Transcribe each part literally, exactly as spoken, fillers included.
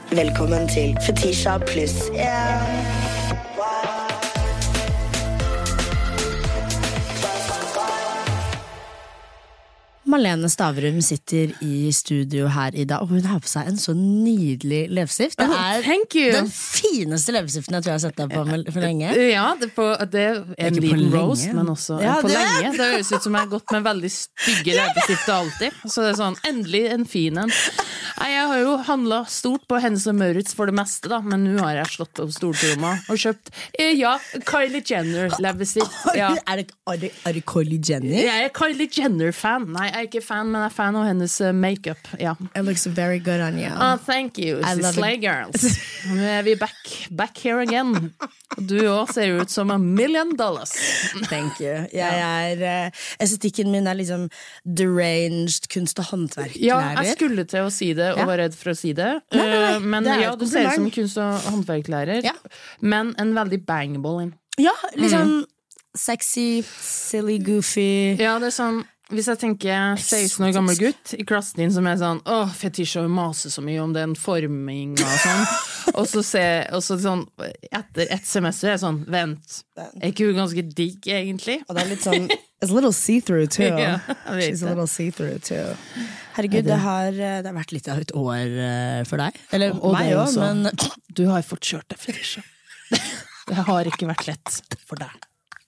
Velkommen til Fetisha Plus en. Malene Stavrum sitter i studio her i dag, og hun har på seg en så nydelig leppestift. Det er oh, den fineste leppestiften jeg tror jeg har sett deg på for lenge. Ja, det, på, det er en liten roast, men også ja, på det lenge. Det høres ut som jeg har gått med veldig stygge leppestifter alltid. Så det er sånn, endelig en fin en. Jeg har jo handlet stort på Hennes og Mauritz for det meste, da, men nå har jeg slått opp stortromma og kjøpt, ja, Kylie Jenner leppestift. Ja. Er, det, er, det, er det Kylie Jenner? Jeg er Kylie Jenner-fan. Nei, jeg er ikke fan, men jeg er fan av hennes uh, make-up, ja. It looks very good on you. Oh, thank you, Slay Girls. Nå er vi back, back here again. Du også ser ut som a million dollars. Thank you. Jeg er, uh, estetikken min er liksom deranged kunst- og håndverk. Ja, jeg skulle til å si det, og ja. Var redd for å si det. Nei, nei, nei. Men det ja, du ser ut som kunst- og håndverklærer, ja. Men en veldig bangable. Ja, liksom mm. sexy, silly, goofy. Ja, det er sånn, hvis jeg tenker seksten år gammel gutt i klassen din som er sånn, åh, fetisha og maser så mye om den forming og sånn, og så ser, og så sånn, etter et semester er sånn, vent, er ikke hun ganske digg egentlig? Og det er litt sånn, it's a little see-through too. Ja, she's a little see-through too. Herregud, det har, det har vært litt av et år for deg. Eller og meg også, men du har fått kjørt deg fetisha. Det har ikke vært lett for deg.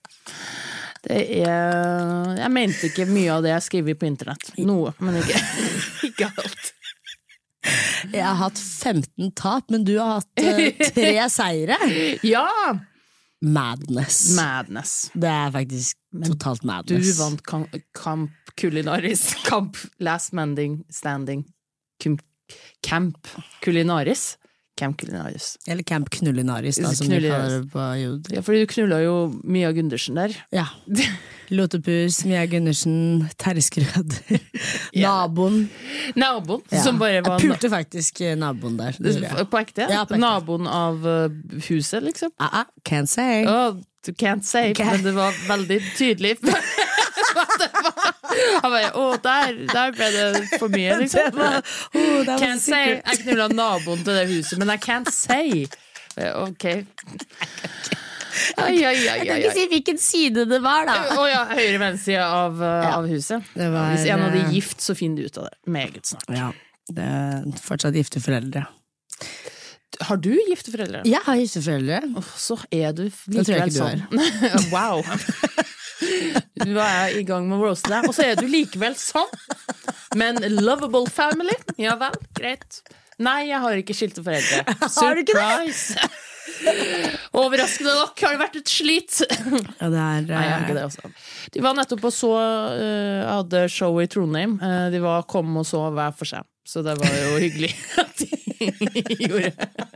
Det er, jeg mente ikke mye av det jeg skriver på internett. Noe, men ikke, ikke alt. Jeg har hatt femten tap, men du har hatt uh, tre seire. Ja! Madness. Madness. Det er faktisk men totalt madness. Du vant kamp, kamp kulinaris. Kamp last manding, standing. Camp, camp kulinaris. Camp kulinaris. Eller camp knullinaris, da, som vi kaller det på jord. Ja, fordi du knulla jo Mia Gundersen der. Ja. Lotepus, Mia Gundersen, Terreskrøder, naboen. Naboen, ja. Som bare var... Jeg pulte faktisk naboen der. På ekte? Ja, på ekte. Naboen av uh, huset, liksom? Uh, uh, can't say. Oh, du can't say, okay. Men det var veldig tydelig. Han bare, åh, der, der ble det for mye, liksom. Det var, oh, det var can't say, jeg knulla naboen til det huset, men I can't say. Ok. Ai, ai, ai, ai. Jeg kan ikke si hvilken side det var, da. Å ja, høyre venstre av, uh, ja. av huset. Var, Hvis en av de gift, så finner du ut av det. Meget snart. Ja, det er fortsatt gifte foreldre. Har du gifte foreldre? Jeg har gifte foreldre. Oh, så er du likevel sånn. Wow. Du er i gang med å roaste deg, og så er du likevel sånn. Men lovable family, ja vel, greit. Nei, jeg har ikke skilte foreldre. Surprise! Overraskende nok har det vært et slit. Ja, det er... Nei, jeg har ikke det også. De var nettopp og så, uh, hadde show i Trondheim. Uh, de var, kom og så hver for seg. Så det var jo hyggelig at de gjorde.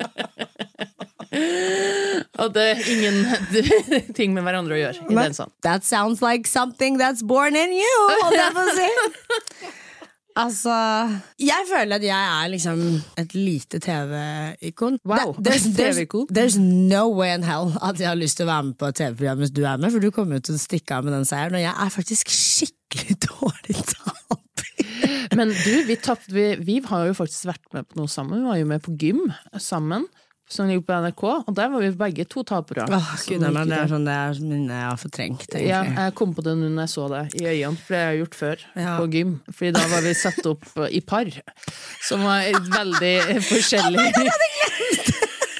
Og det er ingen ting med hverandre å gjøre i den sånn. That sounds like something that's born in you, holdt jeg på å si. Altså, jeg føler at jeg er liksom et lite T V-ikon. Wow, there's, there's, T V-ikon. There's no way in hell at jeg har lyst til å være med på et T V-program hvis du er med, for du kommer jo til å stikke av med den seieren, og jeg er faktisk skikkelig dårlig taper. Men du, vi, tapt, vi, vi har jo faktisk vært med på noe sammen. Vi var jo med på gym sammen, som vi gjorde på N R K, og der var vi begge to tapere. Åh, Gud, men det er sånn det er minne jeg har fortrengt, egentlig. Ja, jeg kom på det nå når jeg så det i øynene, for det har jeg gjort før ja. På gym. Fordi da var vi satt opp i par, som var veldig forskjellig. Oh my God, jeg hadde glemt!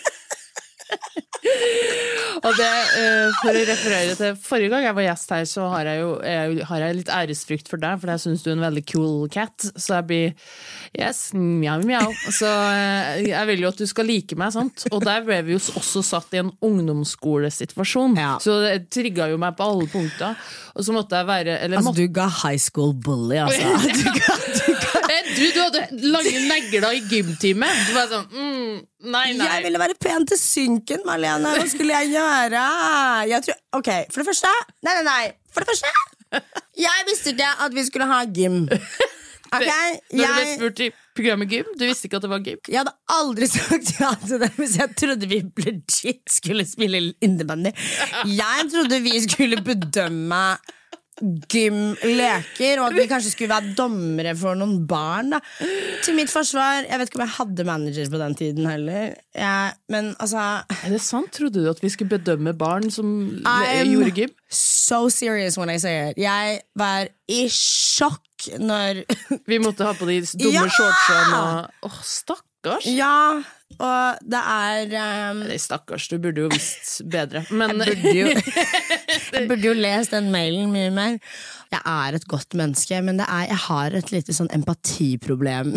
Og det, uh, for å referere til forrige gang jeg var gjest her, så har jeg jo jeg, har jeg litt æresfrykt for deg, for jeg synes du er en veldig cool cat, så jeg blir yes, mjau, mjau så uh, jeg vil jo at du skal like meg, sant? Og der ble vi jo også satt i en ungdomsskolesituasjon, ja. Så det trigget jo meg på alle punkter, og så måtte jeg være eller, altså måtte... du ga high school bully, altså. Du ga, du ga... Du, du hadde lange negler i gymtime. Du var sånn, mm, nei, nei. Jeg ville være pen til synken, Malene. Hva skulle jeg gjøre? Jeg tror, ok, for det første Nei, nei, nei, for det første jeg visste ikke at vi skulle ha gym. Ok, jeg... Når du ble jeg... spurt i programmet gym, du visste ikke at det var gym? Jeg hadde aldri sagt ja til det hvis jeg trodde vi legit skulle spille innebandy. Jeg trodde vi skulle bedømme gymleker, og at vi kanskje skulle være dommere for noen barn da. Til mitt forsvar, jeg vet ikke om jeg hadde manager på den tiden heller jeg, men altså Er det sant? Trodde du at vi skulle bedømme barn som I'm gjorde gym? So serious when I say it. Jeg var i sjokk når Vi måtte ha på de dumme Ja! shortsene og Åh, stakkars Ja, og det er um, Nei, stakkars, du burde jo visst bedre Men Jeg burde jo, jeg burde jo lest den mailen mye mer. Jeg er et godt menneske, men det er, jeg har et lite sånn empatiproblem.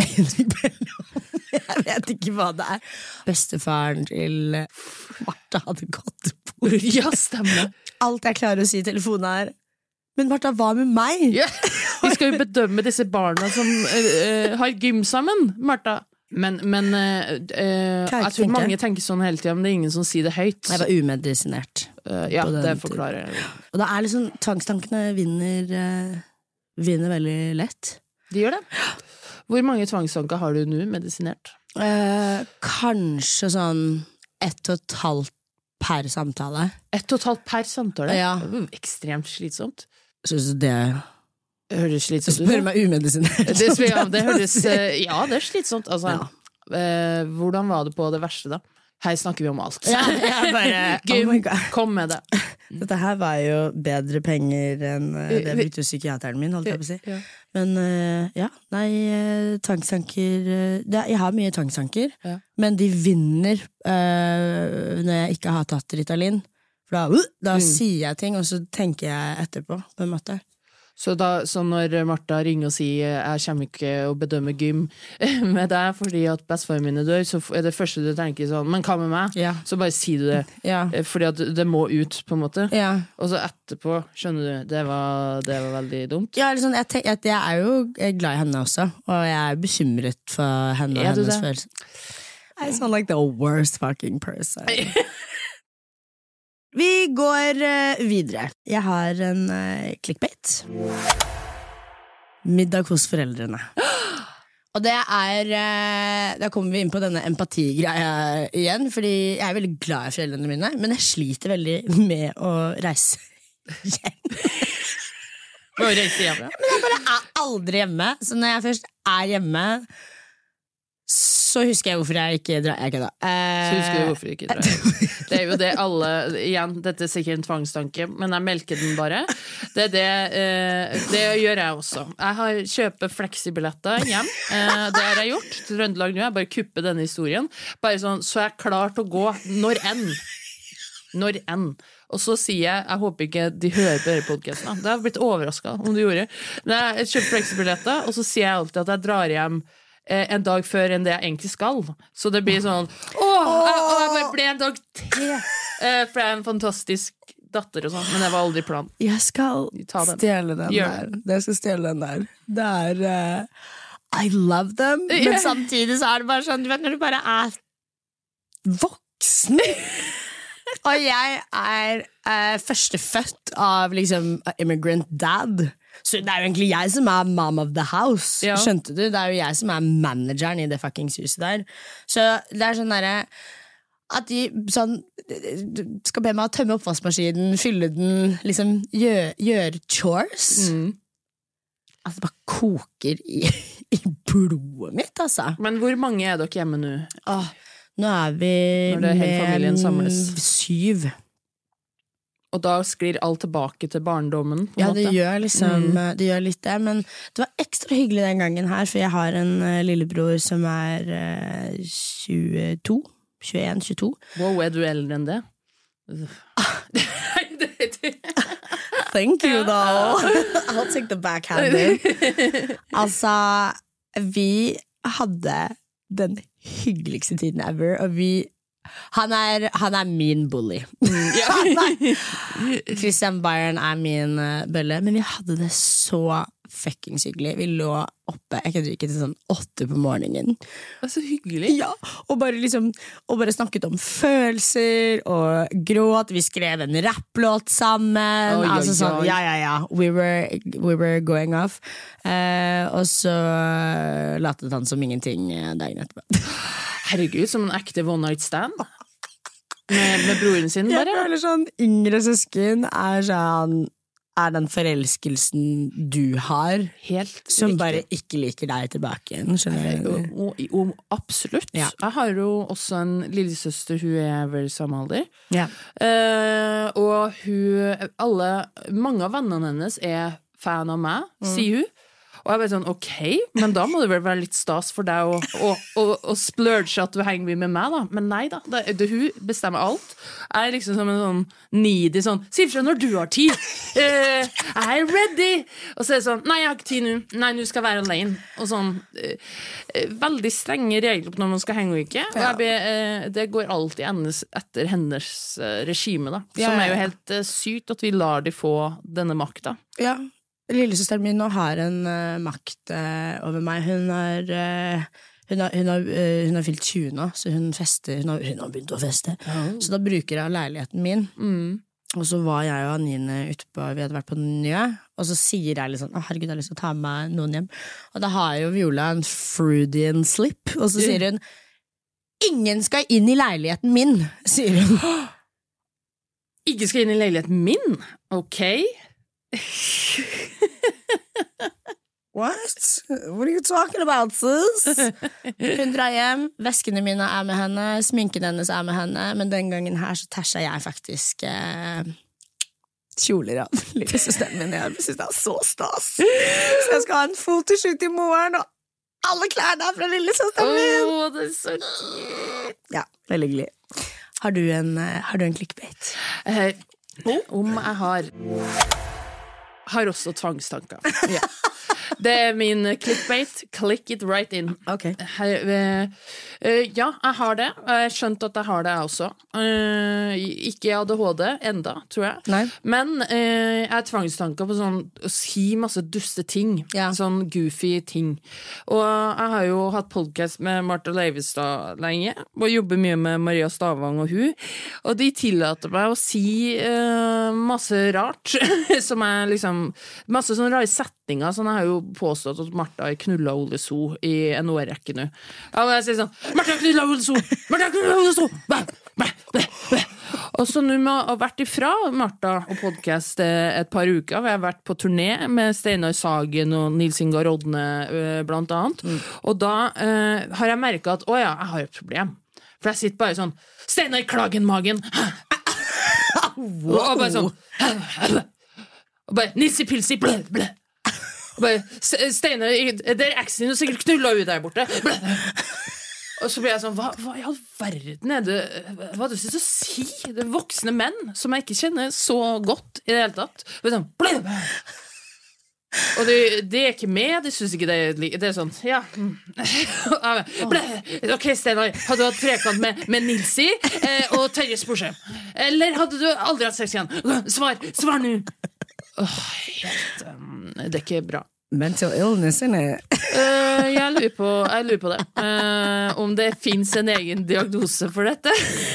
Jeg vet ikke hva det er. Bestefaren til Martha hadde gått på. Ja, stemmer Alt jeg klarer å si i telefonen er men Martha, hva med meg? ja. Vi skal jo bedømme disse barna som uh, har gym sammen, Martha Men, men uh, uh, jeg tror mange tenker sånn hele tiden Men det er ingen som sier det høyt Jeg var umedisinert uh, Ja, det forklarer jeg Og det er liksom, tvangstankene vinner uh, Vinner veldig lett De gjør det Hvor mange tvangstanker har du nå medisinert? Uh, kanskje sånn ett og et halvt per samtale Ett og et halvt per samtale? Ja. Det er ekstremt slitsomt Synes du det Høres slitsomt ut? Spør meg umedisinert det, ja, det høres, ja, det er slitsomt altså, ja. eh, Hvordan var det på det verste da? Her snakker vi om alt ja, jeg bare, Gym, oh kom med det Dette her var jo bedre penger enn uh, det brukte psykiateren min, holdt jeg på å si ja. Men uh, ja, nei, uh, tvangstanker uh, det, jeg har mye tvangstanker ja. Men de vinner uh, når jeg ikke har tatt Ritalin For da, uh, da mm. sier jeg ting, og så tenker jeg etterpå på en måte Så, da, så når Martha ringer og sier jeg kommer ikke å bedømme gym med deg fordi at bestefaren min dør, så er det første du tenker sånn, men hva med meg? Ja. Så bare sier du det, ja. fordi at det må ut på en måte. Ja. Og så etterpå, skjønner du, det var, det var veldig dumt. Ja, liksom, jeg, tenk, jeg er jo glad i henne også, og jeg er bekymret for henne og hennes følelser. I sound like the worst fucking person. Vi går uh, videre. Jeg har en uh, clickbait. Middag hos foreldrene. Og det er uh, Da kommer vi inn på denne empatigreia igjen, fordi jeg er veldig glad i foreldrene mine, men jeg sliter veldig med å reise hjem. Å reise hjem, ja. Men jeg bare er aldri hjemme, så når jeg først er hjemme så husker jeg hvorfor jeg ikke drar. Jeg ikke da. Eh, så husker du hvorfor jeg ikke drar. Det er jo det alle, igjen, dette er sikkert en tvangstanke, men jeg melker den bare. Det er det, eh, det gjør jeg også. Jeg har kjøpet fleksibilletter hjem. Eh, det har jeg gjort til Trøndelag nå. Jeg bare kupper denne historien. Bare sånn, så er jeg klar til å gå når enn. Når enn. Og så sier jeg, jeg håper ikke de hører på denne podcasten. Det har blitt overrasket om de gjorde. Men jeg kjøper fleksibilletter, og så sier jeg alltid at jeg drar hjem en dag før enn det jeg egentlig skal. Så det blir sånn Åh, jeg, å, jeg bare ble en dag til For jeg er en fantastisk datter og sånn, men det var aldri plan. Jeg skal stjele den der. Jeg skal stjele den der. Det er uh, I love them, men yeah. Samtidig så er det bare sånn, du vet når du bare er voksen og jeg er uh, førstefødt av liksom immigrant dad. Så det er jo egentlig jeg som er mom of the house. Ja. Skjønte du? Det er jo jeg som er manageren i det fuckings huset der. Så det er sånn derre at de sånn skal be meg å tømme oppvaskmaskinen, fylle den, liksom gjøre gjør chores. Mm. Altså det bare koker i, i blodet mitt, altså. Men hvor mange er dere hjemme nå? Åh, nå er vi Når det er hele familien samles. Syv. Og da sklir alt tilbake til barndommen på Ja, måte. det gjør liksom mm. Det gjør litt det, men det var ekstra hyggelig den gangen her, for jeg har en uh, lillebror som er uh, tjueto tjueen tjueto Wow, er du eldre enn det? Thank you though. I'll take the backhanded. Altså, vi hadde den hyggeligste tiden ever, og vi Han er, han er min bully. Mm, yeah. Christian Byron er min uh, bølle, men vi hadde det så fucking hyggelig. Vi lå oppe, jeg kan ikke til sånn åtte på morgenen. Det er så hyggelig. Ja, og bare liksom, og bare snakket om følelser, og gråt, vi skrev en rapplåt sammen, oh, altså sånn, ja, ja, ja, we were, we were going off, uh, og så uh, latet han som ingenting dagen etterpå. Herregud, som en ekte one night stand med, med broren sin bare. Jeg føler sånn, yngre søsken er sånn er den forelskelsen du har, Helt som riktig. bare ikke liker deg tilbake igjen, skjønner du? Og, og, og, absolutt. Ja. Jeg har jo også en lillesøster, hun er vel samme alder. Ja. Eh, og hun, alle, mange av vennene hennes er fan av meg, mm. sier hun. Og jeg vet sånn, ok, men da må det vel være litt stas for deg å, å, å, å splurge at du henger mye med meg da. Men nei da, det, det, hun bestemmer alt. Jeg er liksom som en sånn needy sånn, si fra når du har tid. Uh, jeg er ready. Og så er det sånn, nei, jeg har ikke tid nå. Nei, nå skal jeg være alene. Og sånn, uh, veldig strenge regler på når man skal henge og ikke. Og jeg be, uh, det går alltid endes etter hennes uh, regime da. Som ja, ja, ja. Er jo helt uh, sykt at vi lar de få denne makta. Ja. Lillesøsteren min nå har en uh, makt uh, over meg. Hun har, uh, hun, har, hun, har, uh, hun har fylt tjue nå, så hun fester. Hun har, hun har begynt å feste. Oh. Så da bruker jeg leiligheten min. Mm. Og så var jeg og Anine ute på, vi hadde vært på Njø, og så sier jeg litt sånn, å herregud, jeg har lyst til å ta med noen hjem. Og da har jo Viola en Freudian slip, og så sier hun, ingen skal inn i leiligheten min, sier hun. Ikke skal inn i leiligheten min? Ok. What? What are you talking about, sis? Hun drar hjem, veskene mine er med henne, sminken hennes er med henne, men den gangen her så tæsja jeg faktisk eh, kjoler av lillesøsteren min. Jeg synes det er så stas. Så jeg skal ha en fotoshoot i morgen, og alle klærne er fra lillesøsteren min. Åh, det er så cute. Ja, veldig hyggelig. Har du en, har du en clickbait? Eh, om jeg har har også tvangstanker. Ja. Det er min clickbait. Click it right in. Okay. Her, uh, uh, ja, jeg har det. Jeg har skjønt at jeg har det jeg også. Uh, ikke A D H D enda, tror jeg. Nei. Men uh, jeg har tvangstanker på sånn å si masse duste ting. Ja. Sånn goofy ting. Og jeg har jo hatt podcast med Martha Leivestad lenge, og jobber mye med Maria Stavang og hun. Og de tillater meg å si uh, masse rart, som er liksom masse sånne rare setninger. Sånn, jeg har jo påstått at Martha har knulla Ole So i en årrekke nå. Ja, og jeg sier sånn, Martha har knulla Ole So! Martha har knulla Ole So! Bæ, bæ, bæ, bæ. Og så nå har jeg vært ifra Martha og podcast et par uker. Vi har vært på turné med Steinar Sagen og Nils Ingar Rodne blant annet. Mm. Og da uh, har jeg merket at, åja, jeg har et problem. For jeg sitter bare sånn, Steinar Klagenmagen! Wow. Og bare sånn, og bare, Nilsi Pilsi, blø, blø. Og bare, Steinar, det er eksen din, og sikkert knulla ut der borte. Blø. Og så blir jeg sånn, hva, hva i all verden er det, hva er det du synes å si? Det er voksne menn, som jeg ikke kjenner så godt i det hele tatt. Og sånn, blø, blø. Og de, de er ikke med, de synes ikke det er, det er sånn, ja. Blø. Ok, Steinar, hadde du hatt trekant med, med Nilsi eh, og Terje Sporsheim? Eller hadde du aldri hatt sex igjen? Svar, svar nå. Åh, helt, um, det er ikke bra. Mental illness, eller? uh, jeg, lurer på, jeg lurer på det. Uh, om det finnes en egen diagnose for dette.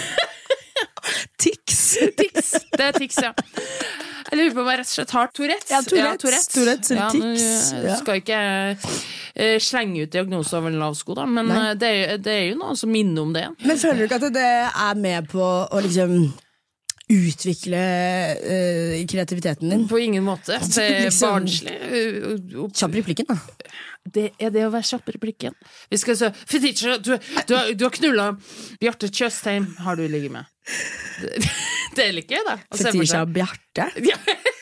Tics. Tics, det er tics, ja. Jeg lurer på om jeg rett og slett har Tourettes. Ja, Tourettes. Ja, Tourettes. Tourettes eller tics. Ja, nå skal ikke uh, slenge ut diagnoser over en lav sko, da, men uh, det, er, det er jo noe som minner om det. Men føler du ikke at det er med på å liksom utvikle uh, kreativiteten din? På ingen måte. Det er liksom barnslig. Kjapp replikken, da. Det er det å være kjapp replikken. Vi skal se, Fetisha, du, du, har, du har knullet Bjarte Tjøstheim, har du ligget med. Det, det er litt gøy, da. Fetisha Bjarte? Ja.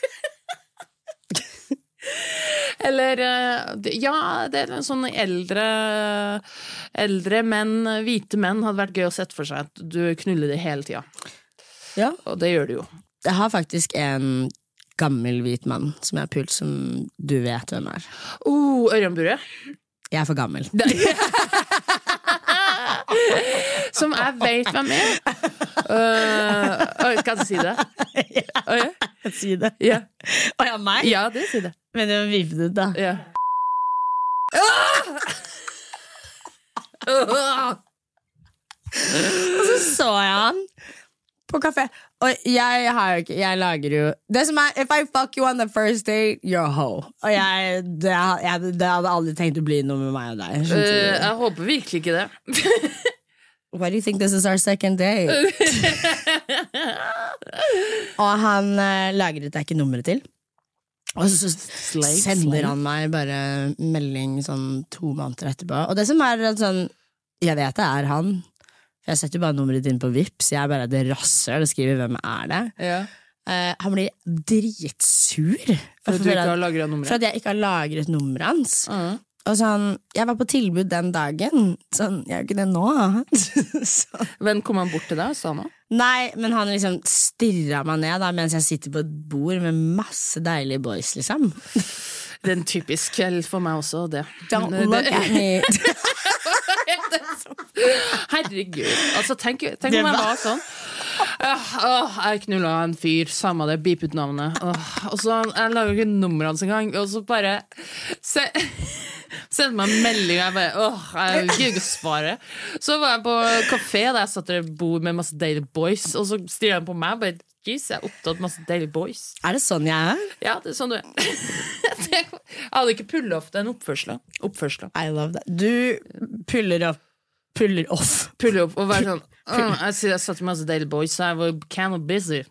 Eller, ja, det er en sånn eldre eldre menn, hvite menn hadde vært gøy å sette for seg at du knuller det hele tiden. Ja. Og det gjør du jo. Jeg har faktisk en gammel hvit mann som jeg har pult, som du vet hvem er. Oh, Ørjan Burre. Jeg er for gammel. Som jeg vet hvem er. Uh, kan du si det? Ja, uh, ja. Si det. Ja. Og ja, meg? Ja, det sier det. Men det var vivdet, da. Ja. Og så så jeg han på kafé. Og jeg har jo ikke, jeg lager jo det som er, if I fuck you on the first date, you're a hoe. Og jeg, det, jeg, det hadde aldri tenkt å bli noe med meg og deg. uh, Jeg håper virkelig ikke det. Why do you think this is our second date? Og han uh, lagret deg ikke nummeret til. Og så slave, sender slave. han meg bare melding sånn to måneder etterpå. Og det som er sånn, jeg vet det er han, for jeg setter jo bare nummeret inn på Vips, jeg er bare det rasser, og skriver hvem er det. Ja. Uh, han blir dritsur for at, du ikke har lagret nummeret. For at jeg ikke har lagret nummeret hans. Uh-huh. Og sånn, jeg var på tilbud den dagen, sånn, jeg er jo ikke det nå. Men kom han bort til deg og sa noe? Nei, men han liksom stirret meg ned da, mens jeg sitter på et bord med masse deilige boys, liksom. Det er en typisk kveld for meg også, det. Don't look det... at me. Herregud, altså tenk, tenk om jeg var sånn. Uh, uh, jeg knullet en fyr, samme det, beep ut navnet. Uh, og så jeg lager ikke nummeret hans en gang, og så bare se, sendte meg en melding, og jeg bare, åh, uh, jeg gidder ikke å svare. Så var jeg på kafé, der jeg satt der et bord med masse deilige boys, og så styrer han på meg, bare, jeez, jeg er opptatt masse deilige boys. Er det sånn jeg er? Ja, det er sånn du er. Jeg hadde ikke pullet off den oppførselen. Oppførselen. I love that. Du puller opp, puller off. Puller opp, og være sånn, oh, jeg sier jeg satt med masse deilige boys, så jeg var kind of busy.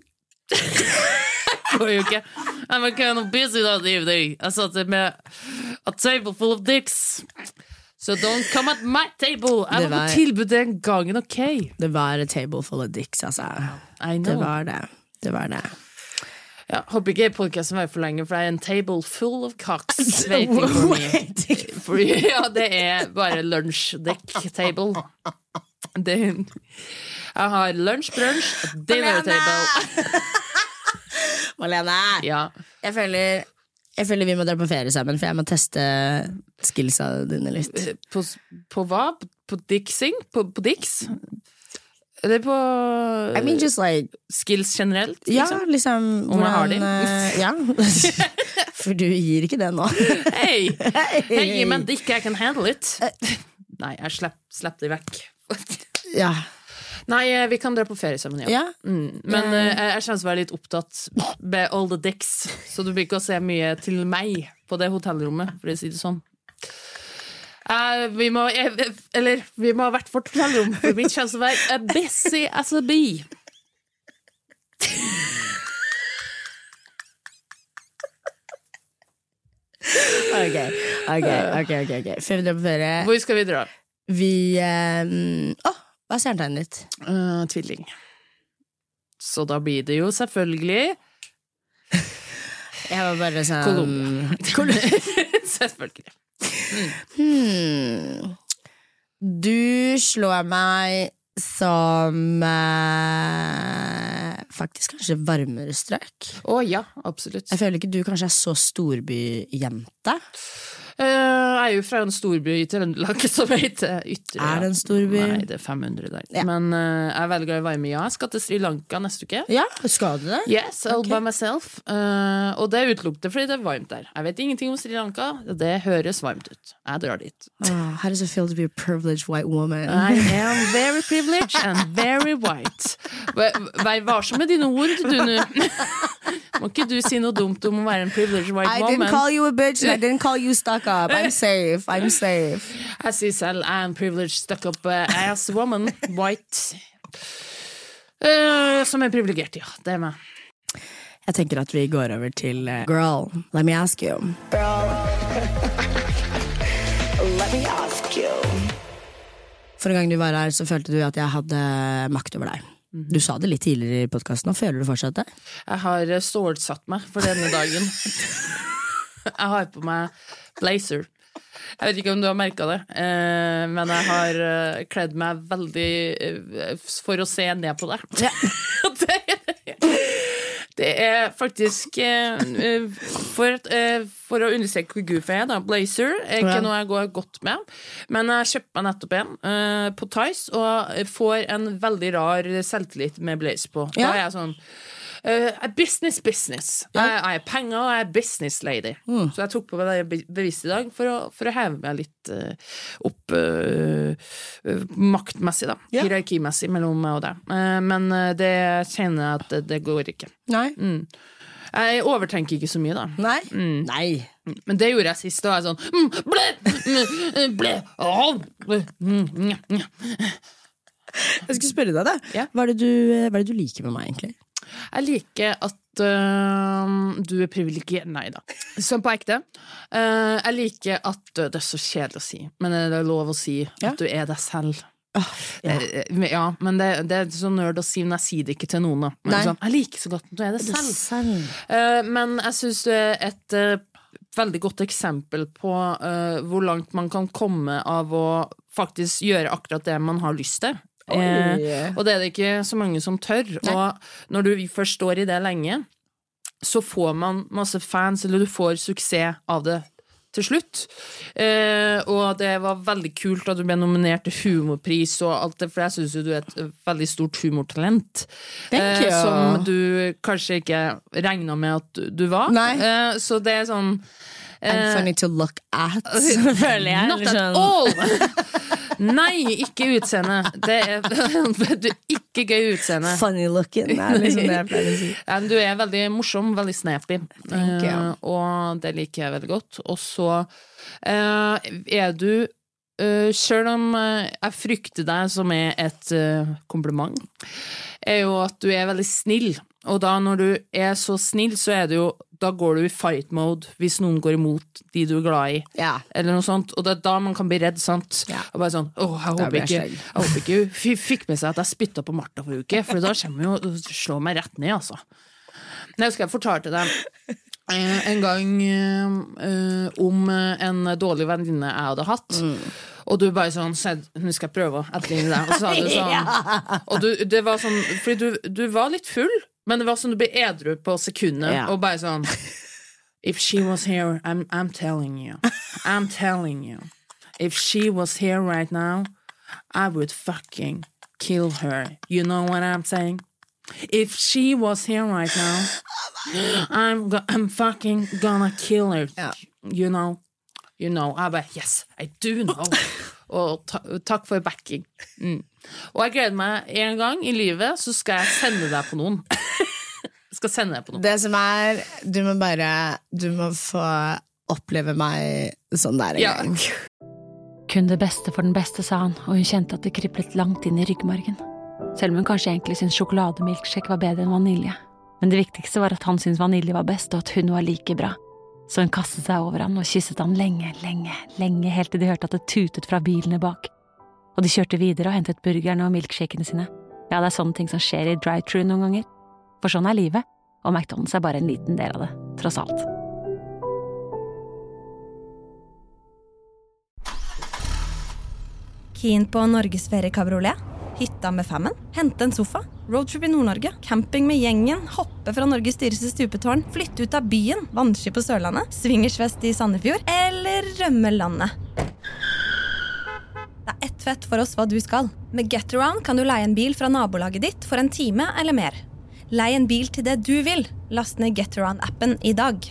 Jeg var jo ikke, jeg var kind of busy that evening. Jeg satt med a table full of dicks. So don't come at my table. Jeg var, var på tilbud den gangen, ok? Det var a table full of dicks, altså. I know. Det var det. Det var det. Ja, håper ikke podcasten var for lenge, for det er en table full of cocks waiting for me. For, ja, det er bare lunch dick table. Det, jeg har lunch, brunch, dinner table. Malene! Ja. Jeg føler, jeg føler vi må dra på ferie sammen, for jeg må teste skillsa dine litt. På, på hva? På dixing? På, på dix? Det er på I mean just like skills generelt? Liksom. Ja, liksom om jeg har de? Uh, ja. For du gir ikke det nå. Hei! Hei, hey, men ikke jeg kan handle it. Nei, jeg slapp, slapp det vekk. Ja. Nei, vi kan dra på ferie sammen, ja. Ja. Mm. Men uh, jeg kjennes å være litt opptatt med all the dicks, så du blir ikke å se mye til meg på det hotellrommet, for å si det sånn. Uh, vi må, eller vi må ha vært for hotellrom, for mitt kjennes å være a busy as a bee. Ok, ok, ok, ok, okay. Før vi drar på ferie. Hvor skal vi dra? Vi, um, åh, hva er stjernetegnet ditt? Uh, tvilling. Så da blir det jo selvfølgelig Jeg var bare sånn Colombia. Selvfølgelig. Mm. Hmm. Du slår meg som uh, faktisk kanskje varmere strøk. Å ja, absolutt. Jeg føler ikke du kanskje er så storbyjente. Uh, jeg er jo fra en storby i Trøndelag som heter Ytre. Er det en storby? Nei, det er fem hundre der. Ja. Men uh, jeg er veldig glad i varme, ja. Jeg skal til Sri Lanka neste uke. Ja, skal du det? Yes, all okay. by myself. Uh, og det er utelukket fordi det er varmt der. Jeg vet ingenting om Sri Lanka. Det høres varmt ut. Jeg drar dit. Oh, how does it feel to be a privileged white woman? I am very privileged and very white. Vær varsom med dine ord, du nå. Må ikke du si noe dumt om å være en privileged white I woman? I didn't call you a bitch and I didn't call you stuck up. I'm safe, I'm safe. Jeg sier selv, I am privileged stuck up uh, ass woman, white. Uh, som er privilegert, ja. Det er meg. Jeg tenker at vi går over til uh, Girl, let me ask you. Girl, let me ask you. For en gang du var her, så følte du at jeg hadde makt over deg. Du sa det litt tidligere i podcasten, og føler du fortsatt det? Jeg har stålsatt meg for denne dagen. Jeg har på meg blazer. Jeg vet ikke om du har merket det, men jeg har kledd meg veldig for å se ned på deg. Ja. det, det er faktisk for, for å understreke hvor goof jeg er, da, blazer er ikke noe jeg går godt med, men jeg kjøpte meg nettopp en på Tice og får en veldig rar selvtillit med blazer på. Da er jeg sånn Uh, business, business. Ja. Jeg, jeg er penger, og jeg er business lady. Mm. Så jeg tok på meg det bevisst i dag for å, for å heve meg litt uh, opp uh, uh, maktmessig, da. Ja. Hierarkimessig mellom meg og deg. Uh, men uh, det kjenner jeg at det, det går ikke. Nei. Mm. Jeg overtenker ikke så mye, da. Nei. Mm. Nei. Men det gjorde jeg sist, da var jeg sånn mm, ble, mm, ble, oh, ble, mm, mm. Jeg skulle spørre deg, da. Ja. Hva er det du, hva er det du liker med meg, egentlig? Jeg liker at uh, du er privilegert. Nei da. Sånn på ekte. Uh, jeg liker at uh, det er så kjedelig å si, men det er lov å si ja. At du er deg selv. Oh, ja. Uh, ja, men det, det er så nerd å si, men jeg sier det ikke til noen. Da. Men sånn, jeg liker så godt at du er deg selv. selv. Uh, men jeg synes det er et uh, veldig godt eksempel på uh, hvor langt man kan komme av å faktisk gjøre akkurat det man har lyst til. Eh, og det er det ikke så mange som tør. Nei. Og når du først står i det lenge, så får man masse fans, eller du får suksess av det til slutt. Eh, og det var veldig kult at du ble nominert til humorpris og alt det, for jeg synes jo du er et veldig stort humortalent. Eh, som du kanskje ikke regnet med at du var. Eh, så det er sånn eh, I'm funny to look at, føler jeg. Not at all! Nei, ikke utseende. Det er, du er ikke gøy utseende. Funny looking, det er liksom det jeg pleier å si. Du er veldig morsom, veldig snappy, uh, og det liker jeg veldig godt. Og så uh, er du, uh, selv om uh, jeg frykter deg som er et uh, kompliment, er jo at du er veldig snill. Og da når du er så snill, så er det jo da går du i fight mode hvis noen går imot de du er glad i, ja. Eller noe sånt, og det er da man kan bli redd, sant? Ja. Og bare sånn, åh, jeg håper ikke, jeg håper ikke hun fikk med seg at jeg spyttet på Martha for uke, for da kommer hun jo å slå meg rett ned, altså. Nei, jeg skal fortelle deg en gang uh, om en dårlig venninne jeg hadde hatt, mm. og du bare sånn, nå skal jeg prøve å etterligne deg, og så sa du sånn, ja. Og du, det var sånn, fordi du, du var litt full, men det var sånn du ble edru på sekundet, yeah. Og bare sånn, if she was here, I'm, I'm telling you, I'm telling you, if she was here right now, I would fucking kill her. You know what I'm saying? If she was here right now, I'm, go- I'm fucking gonna kill her. Yeah. You know, you know. Jeg bare, yes, I do know. Og ta- takk for backing. Mm. Og jeg gleder meg en gang i livet, så skal jeg sende deg på noen. Jeg skal sende deg på noen. Det som er, du må bare, du må få oppleve meg sånn der en ja. Gang. Kun det beste for den beste, sa han, og hun kjente at det kriblet langt inn i ryggmargen. Selv om hun kanskje egentlig syntes sjokolademilkshake var bedre enn vanilje. Men det viktigste var at han syntes vanilje var best, og at hun var like bra. Så hun kastet seg over han og kysset han lenge, lenge, lenge, helt til de hørte at det tutet fra bilene bak. Og de kjørte videre og hentet burgerne og milkshakene sine. Ja, det er sånne ting som skjer i drive-thru noen ganger. For sånn er livet, og McDonald's er bare en liten del av det, tross alt. Keen på Norges feriekabriolet? Hytta med femmen? Hente en sofa? Roadtrip i Nord-Norge? Camping med gjengen? Hoppe fra Norges dyreste stupetårn? Flytte ut av byen? Vannski på Sørlandet? Swingersfest i Sandefjord? Eller rømme landet? Det er ett fett for oss hva du skal. Med Getaround kan du leie en bil fra nabolaget ditt for en time eller mer. Leie en bil til det du vil. Last ned Getaround-appen i dag.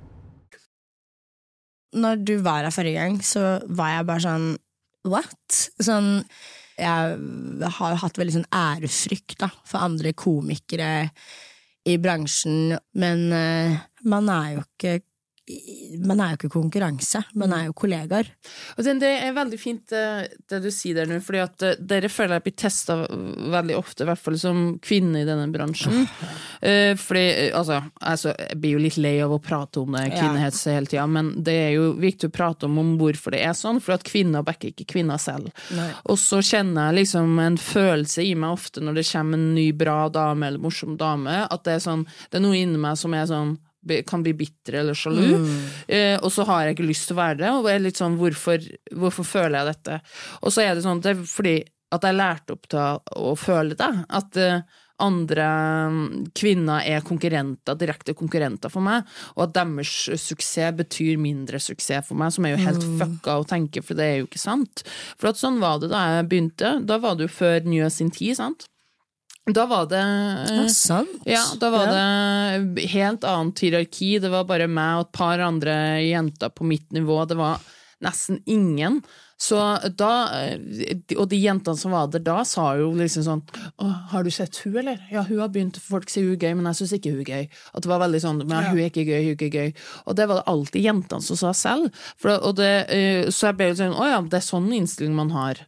Når du var her forrige gang, så var jeg bare sånn, what? Sånn, jeg har hatt veldig sånn ærefrykt da, for andre komikere i bransjen, men uh, man er jo ikke man er jo ikke konkurranse, man er jo kollegaer. Og det er veldig fint det du sier der nå, fordi at dere føler jeg blir testet veldig ofte, i hvert fall som kvinne i denne bransjen. Uh, fordi, altså, altså, jeg blir jo litt lei av å prate om det, kvinnehets hele tiden, men det er jo viktig å prate om, om hvorfor det er sånn, for at kvinner backer ikke kvinner selv. Nei. Og så kjenner jeg liksom en følelse i meg ofte når det kommer en ny bra dame eller morsom dame, at det er sånn, det er noe inni meg som er sånn, kan bli bitter eller sjalu, mm. eh, og så har jeg ikke lyst til å være det, og jeg er litt sånn, hvorfor, hvorfor føler jeg dette? Og så er det sånn, det er fordi at jeg lærte opp til å føle det, at eh, andre kvinner er konkurrenter, direkte konkurrenter for meg, og at deres suksess betyr mindre suksess for meg, som er jo helt mm. fucka å tenke, for det er jo ikke sant. For at sånn var det da jeg begynte, da var det jo før Njø sin tid, sant? Da var det ja, sant. Ja, da var ja. det helt annet hierarki. Det var bare meg og et par andre jenter på mitt nivå. Det var nesten ingen. Så da, og de jentene som var der da, sa jo liksom sånn, har du sett hun, eller? Ja, hun har begynt, folk sier hun er gøy, men jeg synes ikke hun er gøy. At det var veldig sånn, men hun er ikke gøy, hun er ikke gøy. Og det var det alltid jentene som sa selv. For, og det, så jeg ble jo sånn, åja, det er sånn innstilling man har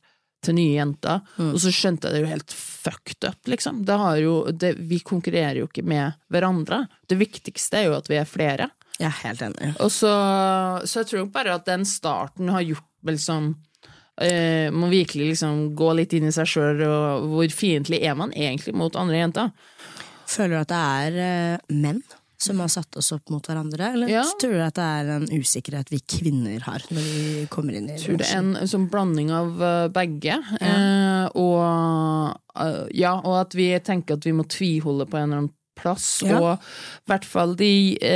til nye jenter, mm. og så skjønte jeg det jo helt fucked up, liksom. Det har jo, det, vi konkurrerer jo ikke med hverandre. Det viktigste er jo at vi er flere. Ja, helt enig. Og så, så jeg tror bare at den starten har gjort liksom Uh, må virkelig liksom gå litt inn i seg selv, og hvor fiendtlig er man egentlig mot andre jenter? Føler du at det er uh, menn som har satt oss opp mot hverandre, eller ja. Tror du at det er en usikkerhet vi kvinner har når vi kommer inn i jeg tror det er en, en sånn blanding av uh, begge ja. Uh, og, uh, ja, og at vi tenker at vi må tviholde på en eller annen plass, ja. Og i hvert fall de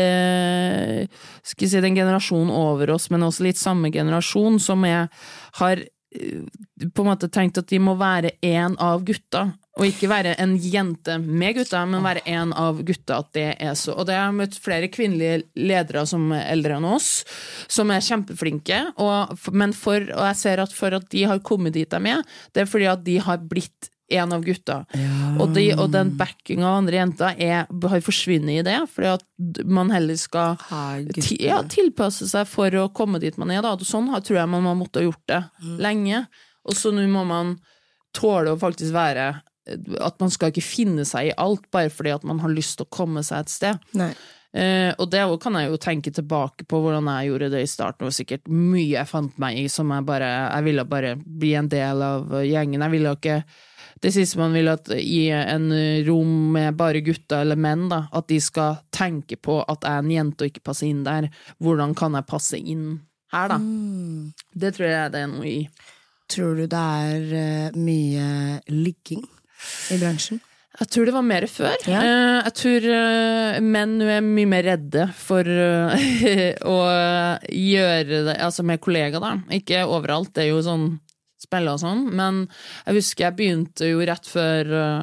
eh, skal jeg si den generasjonen over oss, men også litt samme generasjon som jeg har eh, på en måte tenkt at de må være en av gutta, og ikke være en jente med gutta, men være en av gutta, at det er så, og det har jeg møtt flere kvinnelige ledere som er eldre enn oss, som er kjempeflinke, og, men for, og jeg ser at for at de har kommet dit de er, det er fordi at de har blitt en av gutta, ja. og, de, og den backing av andre jenter er, har forsvunnet i det, fordi at man heller skal ti, ja, tilpasse seg for å komme dit man er da. Sånn har, tror jeg man må måtte ha gjort det mm. lenge, og så nå må man tåle å faktisk være at man skal ikke finne seg i alt bare fordi at man har lyst til å komme seg et sted. Nei. Uh, og det kan jeg jo tenke tilbake på hvordan jeg gjorde det i starten, og sikkert mye jeg fant meg i som jeg bare, jeg ville bare bli en del av gjengen, jeg ville ikke det siste man vil at i en rom med bare gutter eller menn da, at de skal tenke på at jeg er en jente og ikke passe inn der, hvordan kan jeg passe inn her da? Mm. Det tror jeg det er noe i. Tror du det er uh, mye ligging i bransjen? Jeg tror det var mer før. Ja. Uh, jeg tror uh, menn er mye mer redde for uh, å gjøre det, altså med kollegaer da. Ikke overalt, det er jo sånn spille og sånn, men jeg husker jeg begynte jo rett før uh,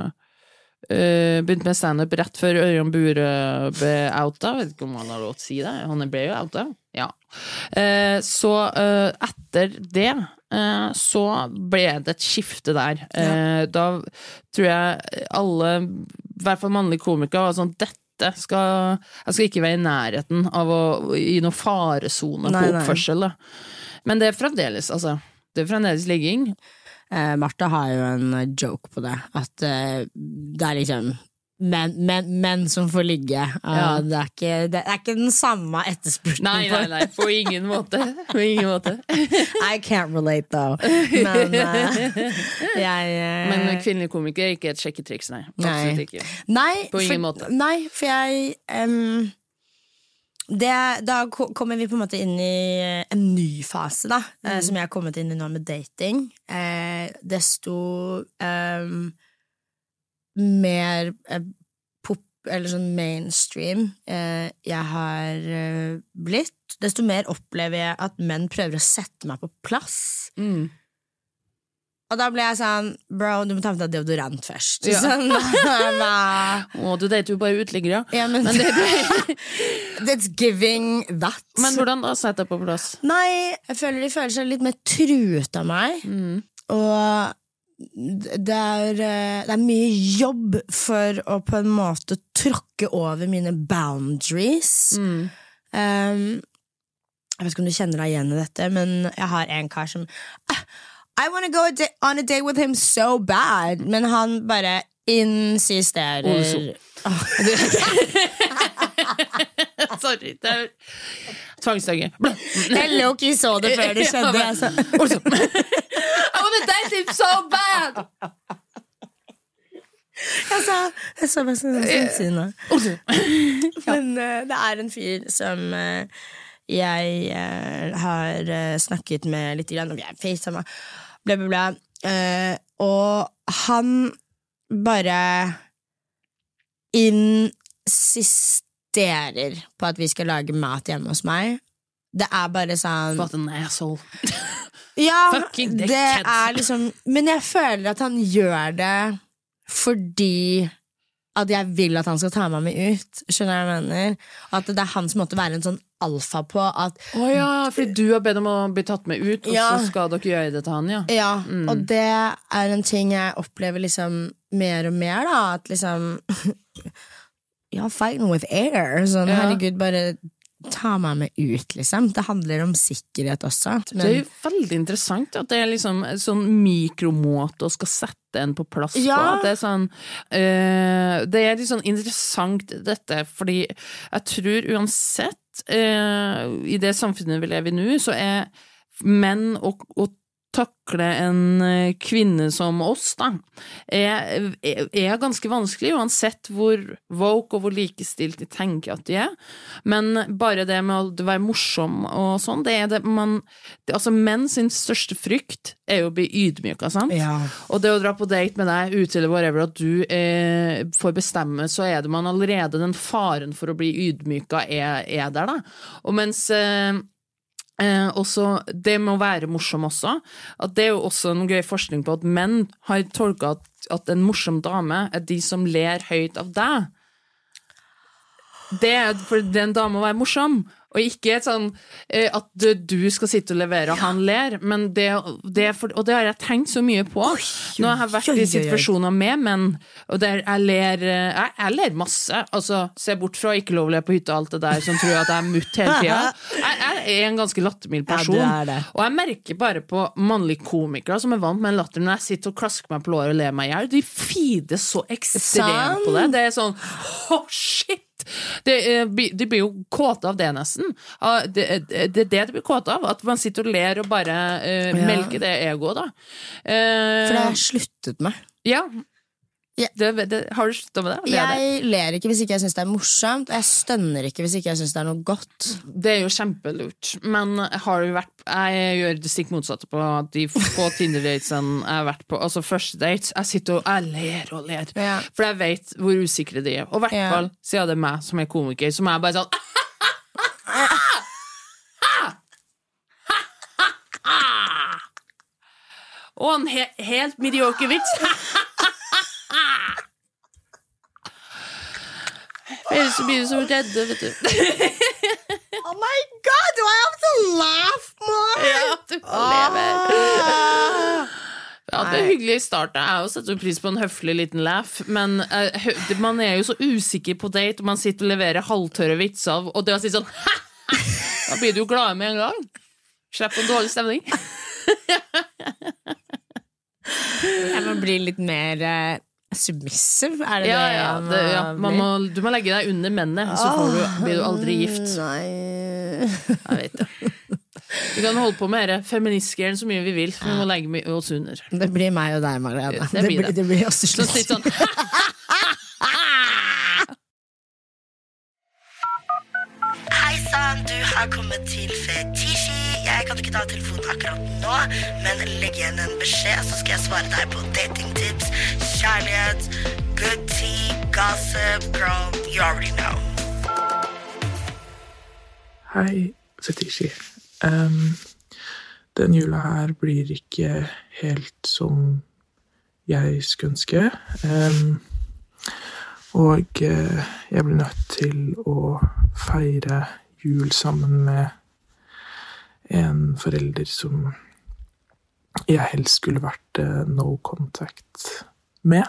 uh, begynte med stand-up rett før Ørjan Bure ble outa, vet ikke om han har lov til å si det, han ble jo outa, ja. Uh, så uh, etter det uh, så ble det et skifte der. Uh, da tror jeg alle, i hvert fall mannlige komikere, var sånn, dette skal, jeg skal ikke være i nærheten av å, i noen faresone på oppførsel. Da. Men det er fremdeles, altså, det er fremdeles ligging. Eh, Martha har jo en joke på det, at eh, det er liksom menn, menn, menn som får ligge. Uh, ja. det, er ikke, det er ikke den samme etterspurten. Nei, nei, nei, på ingen måte. På ingen måte. I can't relate, though. Men, uh, jeg, uh, Men kvinnelig komiker er ikke et sjekketriks, nei. Absolutt ikke. Nei, på ingen for, måte. Nei, for jeg... Um, Det, da kommer vi på en måte inn i en ny fase da, mm. eh, som jeg har kommet inn i nå med dating. Eh, desto eh, mer eh, pop, eller sånn mainstream eh, jeg har eh, blitt, desto mer opplever jeg at menn prøver å sette meg på plass. Mm. Og da ble jeg sånn, bro, du må ta med deg deodorant først. Ja. Sånn, Å, du dater jo bare utliggere. Ja, men, men det, that's giving that. Men hvordan da sette deg på plass? Nei, jeg føler de føler seg litt mer truet av meg. Mm. Og det er, det er mye jobb for å på en måte tråkke over mine boundaries. Mm. Um, jeg vet ikke om du kjenner deg igjen i dette, men jeg har en kar som... Ah, I want to go on a date with him so bad, men han bare insisterer. Oh. Sorry, det er tvangstanke. Jeg low-key så det før det skjedde. Jeg sa, I want to date him so bad. Jeg sa, jeg sa meg sånn sinne. Men uh, det er en fyr som... Uh, jeg uh, har uh, snakket med litt grann, og jeg facetimmer, bla bla bla, uh, og han bare insisterer på at vi skal lage mat hjemme hos meg. Det er bare sånn... What an asshole. Ja, det er liksom... Men jeg føler at han gjør det fordi... at jeg vil at han skal ta meg med ut. Skjønner jeg hva jeg mener? At det er han som måtte være en sånn alfa på at... Åh ja, fordi du har bedt om å bli tatt med ut, og ja. Så skal dere gjøre det til han, ja. Ja, mm. Og det er en ting jeg opplever liksom mer og mer, da. At liksom... Ja, fighting with air. Sånn, ja. Herregud, bare ta meg med ut, liksom. Det handler om sikkerhet også. Men... Det er jo veldig interessant at det er liksom en sånn mikromåte å skal sette en på plass ja. på. At det er sånn, uh, det er litt sånn interessant dette, fordi jeg tror uansett uh, i det samfunnet vi lever i nå, så er menn og, og takle en kvinne som oss da, er, er ganske vanskelig, uansett hvor woke og hvor likestilt de tenker at de er. Men bare det med å være morsom og sånn, det er det man, det, altså menn sin største frykt er jo å bli ydmyka, sant? Ja. Og det å dra på date med deg, ut eller whatever, at du eh, får bestemme, så er det man allerede, den faren for å bli ydmyka er, er der da. Og mens... Eh, Eh, også, det må være morsom også, at det er jo også en gøy forskning på at menn har tolket at, at en morsom dame er de som ler høyt av deg. Det er for den dame må være morsom, og ikke et sånn eh, at du, du skal sitte og levere og han ler, men det, det er for, og det har jeg tenkt så mye på. Oi, nå har jeg vært i situasjoner med menn, og der jeg ler, jeg, jeg ler masse, altså se bort fra ikke lov å le på hytte og alt det der, som tror at jeg er mutt hele tiden. Jeg, jeg er en ganske lattermild person, ja, det det. Og jeg merker bare på mannlige komikere som er vant med en latter, når jeg sitter og klasker meg på låret og ler meg ihjel, de fider så ekstremt på det. Det er sånn, oh shit! Det, de blir jo kåte av det nesten. Det, det, det er det de blir kåte av, at man sitter og ler og bare uh, ja. melker det egoet da. Uh, For det har jeg sluttet med. Ja. Ja. Det, det, har du sluttet med det? Jeg det? ler ikke hvis ikke jeg synes det er morsomt, og jeg stønner ikke hvis ikke jeg synes det er noe godt. Det er jo kjempelurt, men har du vært, jeg gjør det stikk motsatte på de få Tinder-datesene jeg har vært på, altså første dates, jeg sitter og jeg ler og ler, ja. For jeg vet hvor usikre de er, og i hvert ja. fall siden det er meg som er komiker, som er bare sånn og en he helt mediocre vits Ellers så blir du så redde, vet du. Oh my god, do I have to laugh more? Ja, du lever. Ah. Ja, det er hyggelig i starten. Jeg har jo sett pris på en høflig liten laugh, men uh, man er jo så usikker på date, og man sitter og leverer halvtørre vitser, og det å si sånn, da blir du jo glad med en gang. Slipp en dårlig stemning. Jeg må bli litt mer... Uh... submissive, er det ja, det? Ja, det ja. Man må, du må legge deg under mennene, så får du, blir du aldri gift. Nei. Jeg vet det. Vi kan holde på med det feministgreiene så mye vi vil, for vi må legge oss under. Det blir meg og deg, Marianne. Det, det, blir, det. det blir også slutt. Så sånn. Hei sann, du har kommet til Fetisji. Jeg kan ikke ta telefonen akkurat nå, men legg igjen en beskjed, så skal jeg svare deg på datingtips, kjærlighet, good tea, gossip, girl, you already know. Hei, Fetisji. Um, den jula her blir ikke helt som jeg skulle ønske. Um, og uh, jeg blir nødt til å feire jul sammen med en forelder som jeg helst skulle vært uh, no contact med.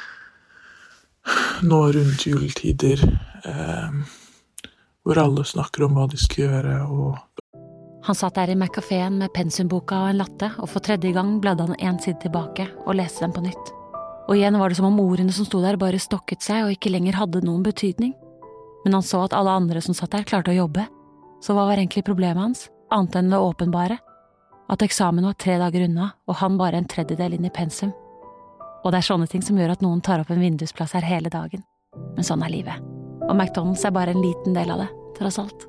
Nå rundt juletider, uh, hvor alle snakker om hva de skal gjøre. Og... Han satt der i McCaféen med pensumboka og en latte, og for tredje gang bladde han en side tilbake og leste den på nytt. Og igjen var det som om ordene som stod der bare stokket seg og ikke lenger hadde noen betydning. Men han så at alle andre som satt der klarte å jobbe. Så hva var egentlig problemet hans? Annet enn det åpenbare, at eksamen var tre dager unna, og han bare en tredjedel inn i pensum. Og det er sånne ting som gjør at noen tar opp en vindusplass her hele dagen. Men sånn er livet. Og McDonald's er bare en liten del av det, tross alt.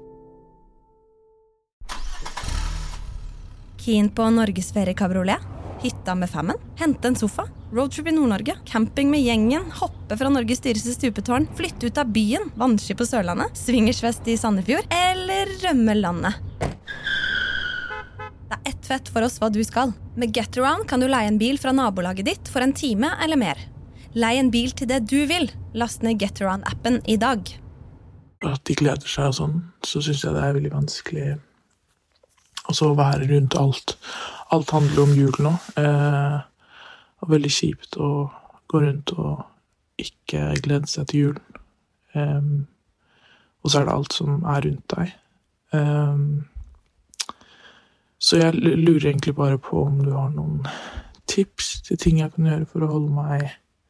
Keen på Norges feriekabriolet? Hytta med femmen? Hente en sofa? Roadtrip i Nord-Norge? Camping med gjengen? Hoppe fra Norges dyreste stupetårn? Flytte ut av byen? Vannski på Sørlandet? Swingersfest i Sandefjord? Eller rømme landet? Det er ett fett for oss hva du skal. Med Getaround kan du leie en bil fra nabolaget ditt for en time eller mer. Leie en bil til det du vil. Last ned Getaround-appen i dag. At de gleder seg og sånn, så synes jeg det er veldig vanskelig og så være rundt alt. Alt handler om jul nå. Eh, og veldig kjipt å gå rundt og ikke glede seg til julen. Eh, og så er det alt som er rundt deg. Um, så jeg lurer egentlig bare på om du har noen tips til ting jeg kan gjøre for å holde meg,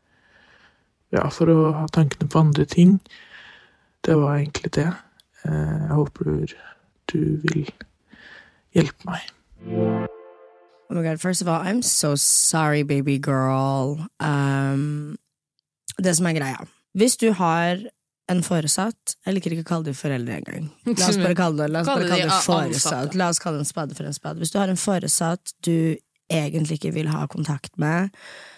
ja, for å ha tankene på andre ting. Det var egentlig det. Uh, jeg håper du vil hjelpe meg. Oh my God, first of all, I'm so sorry, baby girl. Um, det som er greia. Hvis du har en foresatt, jeg liker ikke å kalle det foreldre en gang. La oss bare kalle det, la oss bare kalle det foresatt. La oss kalle det en spade for en spade. Hvis du har en foresatt du egentlig ikke vil ha kontakt med,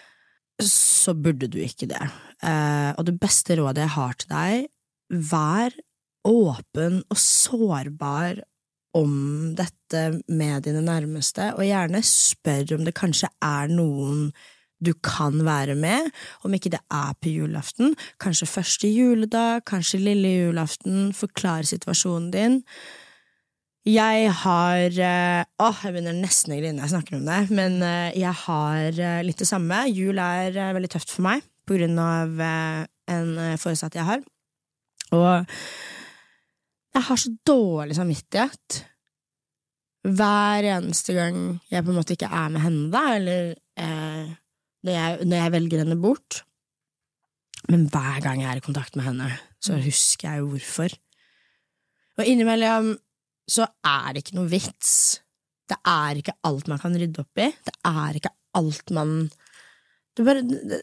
så burde du ikke det. Uh, og det beste rådet jeg har til deg, vær åpen og sårbar om dette med dine nærmeste, og gjerne spør om det kanskje er noen du kan være med, om ikke det er på julaften, kanskje første juledag, kanskje lille julaften, forklare situasjonen din. Jeg har, åh, jeg begynner nesten å grine når jeg snakker om det, men jeg har litt det samme. Jul er veldig tøft for meg, på grunn av en foresatt jeg har. Og jeg har så dårlig samvittighet. Hver eneste gang jeg på en måte ikke er med henne da, eller eh, når, jeg, når jeg velger henne bort. Men hver gang jeg er i kontakt med henne, så husker jeg jo hvorfor. Og innimellom så er det ikke noe vits. Det er ikke alt man kan rydde opp i. Det er ikke alt man... Det bare... Det,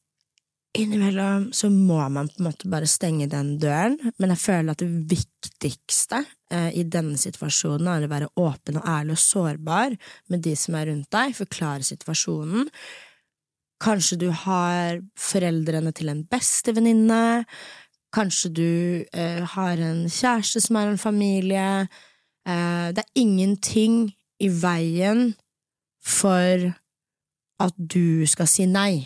innimellom så må man på en måte bare stenge den døren, men jeg føler at det viktigste eh, i denne situasjonen er å være åpen og ærlig og sårbar med de som er rundt deg, forklare situasjonen. Kanskje du har foreldrene til en beste venninne, kanskje du eh, har en kjæreste som er en familie. Eh, det er ingenting i veien for at du skal si nei.